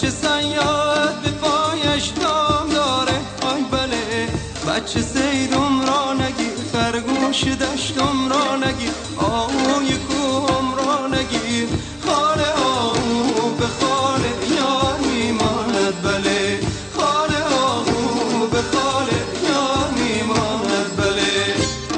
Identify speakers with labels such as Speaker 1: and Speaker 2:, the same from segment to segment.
Speaker 1: بچه صیاد به پایش دام داره، آی بله بچه صیدم را نگیر، خرگوش دشتم را نگیر، آهوی کوهم را نگیر. خاله آهو به خاله یار میماند، بله خاله آهو به خاله یار میماند، بله.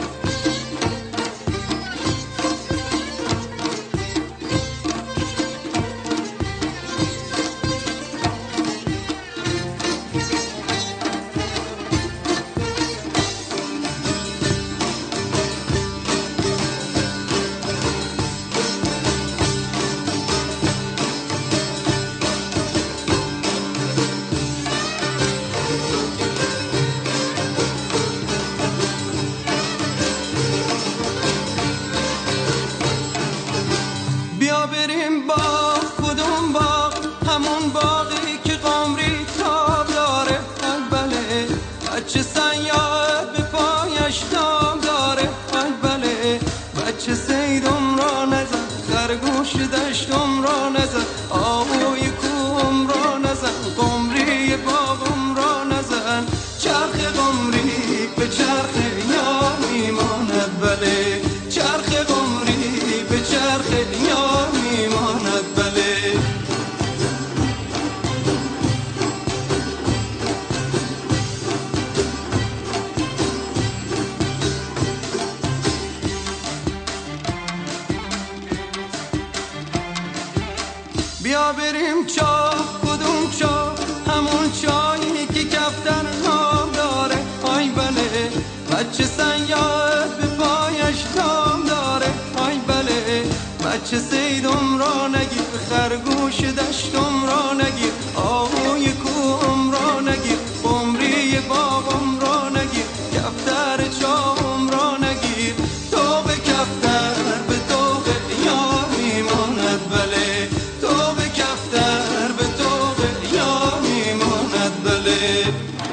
Speaker 1: بیا بریم باغ، کدوم باغ؟ همون باغی که قمری تاب داره، آی بله بچه صیاد به پایش دام داره، آی بله بچه صیدم را نزن، خرگوش دشتم را نزن، آهوی کوهم را نزن، قمری باغم را نزن. چرخ قمری به چرخ یار میماند، بله چرخ قمری به چرخ یار میماند، بله. بیا بریم چاه، کدوم چاه؟ همون چاهی که کفتر نام داره، آی بله بچه صیاد به پایش دام داره، آی بله بچه صیدم را نگیر، خرگوش دشتم را نگیر، آهوی کوهم را نگیر، قمری باغم را نگیر، کفتر چاهم را نگیر. توق کفتر به توق یار میماند، بله توق کفتر به توق یار میماند، بله.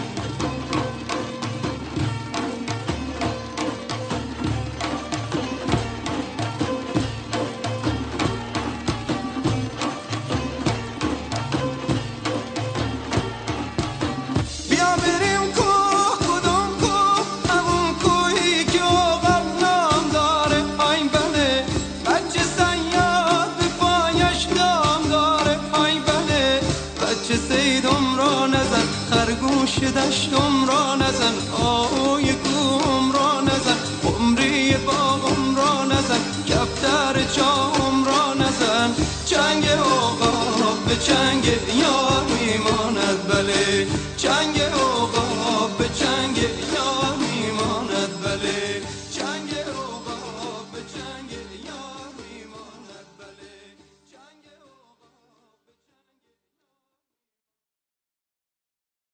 Speaker 1: بیا بریم کوه، کدوم کوه؟ همون کوهی که عقاب نام داره، آی بله بچه صیاد به پایش دام داره، آی بله بچه صیدم را نزن، خرگوش دشتم را نزن، آهوی کوهم را نزن، قمری باغم را نزن، کفتر چاهم را نزن. چنگ عقاب به چنگ